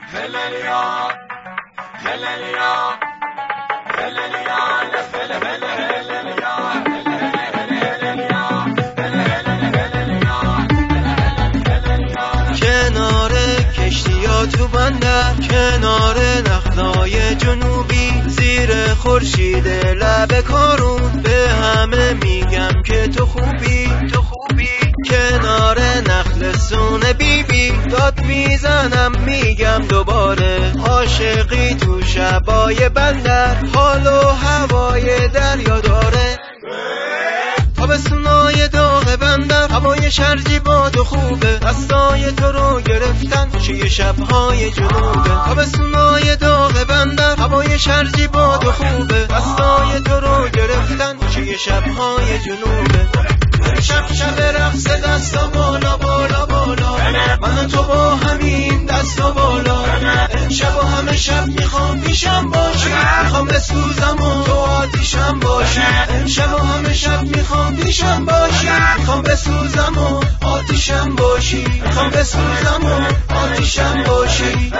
کنار کشتیا تو بندر، کنار نخلای جنوبی، زیر خورشید لب کارون، به همه میگم که تو خوبی، تو خوبی. کنار نخل سون بیبی داد میزنم میگم دوباره، عاشقی تو شبای بندر، حال و هوای دریا داره. تابستونای داغ بندر، هوای شرجی باد و خوبه، دستای تو رو گرفتن چه شبهای جنوبه. تابستونای داغ بندر، هوای شرجی باد و خوبه، دستای تو رو گرفتن چه شبهای جنوبه. شب شب رقص دستا بالا بالا بالا، من تو با همین دستا بالا. امشب و همه شب میخوام پیشم باشی، میخوام بسوزم و تو آتیشم باشی. امشب و همه شب میخوام پیشم باشی، میخوام بسوزم و آتیشم باشی، میخوام بسوزم و آتیشم باشی.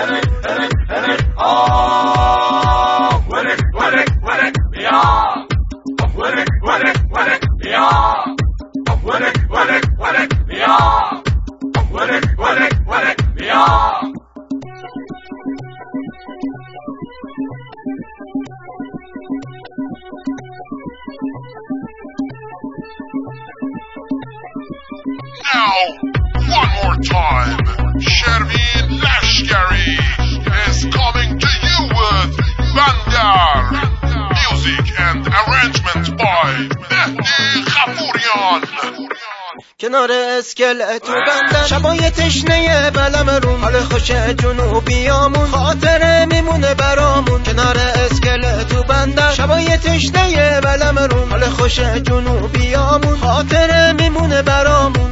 Now, one more time, Shervin Lashkari is coming to you with Bandar. Music and arrangement by Mehdi Khapurian. کنار اسکلت و بندر، شبای تشنه بلمرون، حال خوش جنوبیامون، خاطره میمونه برامون. کنار اسکلت و بندر، شبای تشنه بلمرون، حال خوش جنوبیامون، خاطره میمونه برامون.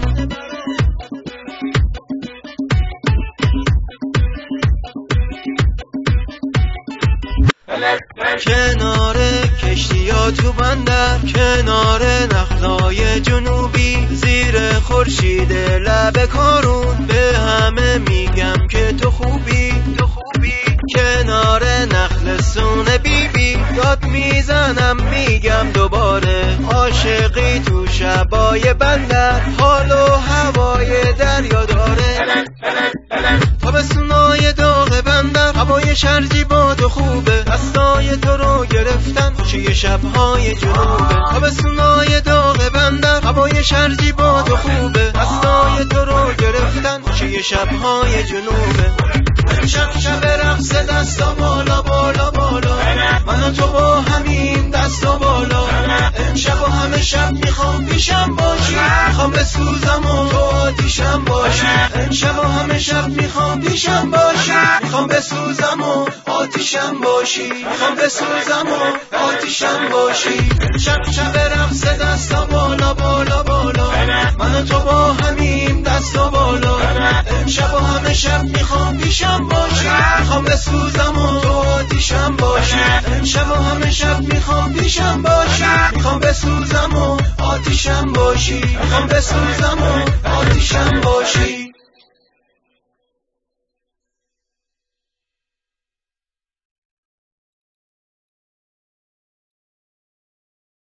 کنار کشتیا تو بندر، کنار نخلای جنوبی، زیر خورشید لب کارون، به همه میگم که تو خوبی، تو خوبی. کنار نخل سون بیبی داد میزنم میگم دوباره، عاشقی تو شبای بندر، حال و هوای دریا داره. تابستونای داغ بندر، هوای شرجی باد و خوبه، دستای تو رو گرفتن چه شبهای جنوبه. تابستونای داغ بندر، هوای شرجی باد و خوبه، دستای تو رو گرفتن چه شبهای جنوبه. شب شب رقص دستا بالا بالا بالا، من تو با همین دستا بالا. امشب و همه شب میخوام پیشم باشی، میخوام بسوزم و تو آتیشم باشی. امشب و همه شب میخوام پیشم باشی، میخوام بسوزم و آتیشم باشی، میخوام بسوزم و آتیشم باشی. شب شب رقص دستا بالا بالا بالا، من تو با همین دستا بالا. امشب و همه شب میخوام پیشم باشی، میخوام بسوزم و تو آتیشم باشی. امشب و همه شب میخوام پیشم باشی، میخوام بسوزم و آتیشم باشی، میخوام بسوزم و آتیشم باشی.